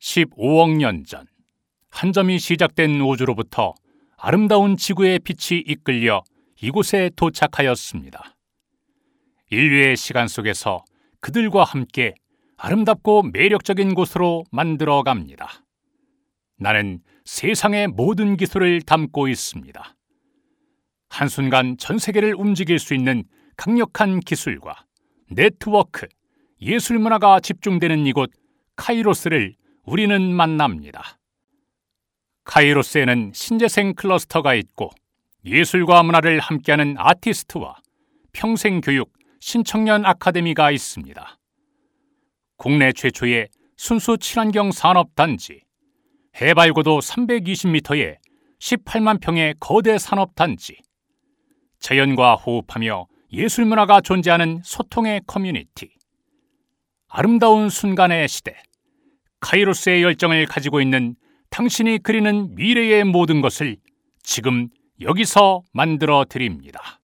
15억 년 전, 한 점이 시작된 우주로부터 아름다운 지구의 빛이 이끌려 이곳에 도착하였습니다. 인류의 시간 속에서 그들과 함께 아름답고 매력적인 곳으로 만들어갑니다. 나는 세상의 모든 기술을 담고 있습니다. 한순간 전 세계를 움직일 수 있는 강력한 기술과 네트워크, 예술 문화가 집중되는 이곳 카이로스를 우리는 만납니다. 카이로스에는 신재생 클러스터가 있고 예술과 문화를 함께하는 아티스트와 평생교육 신청년 아카데미가 있습니다. 국내 최초의 순수 친환경 산업단지, 해발고도 320m의 18만 평의 거대 산업단지, 자연과 호흡하며 예술문화가 존재하는 소통의 커뮤니티, 아름다운 순간의 시대, 카이로스의 열정을 가지고 있는 당신이 그리는 미래의 모든 것을 지금 여기서 만들어 드립니다.